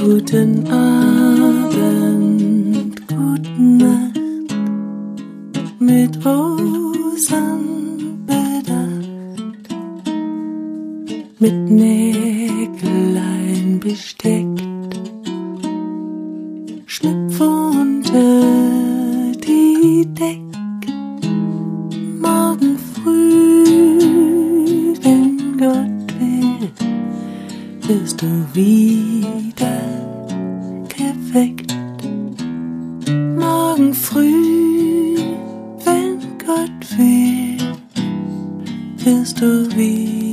Guten Abend, gute Nacht, mit Rosen bedacht, mit Nägelein besteckt, schlüpf unter die Deck. Morgen früh, wenn Gott will, wirst du wieder geweckt. Morgen früh, wenn Gott will, wirst du wieder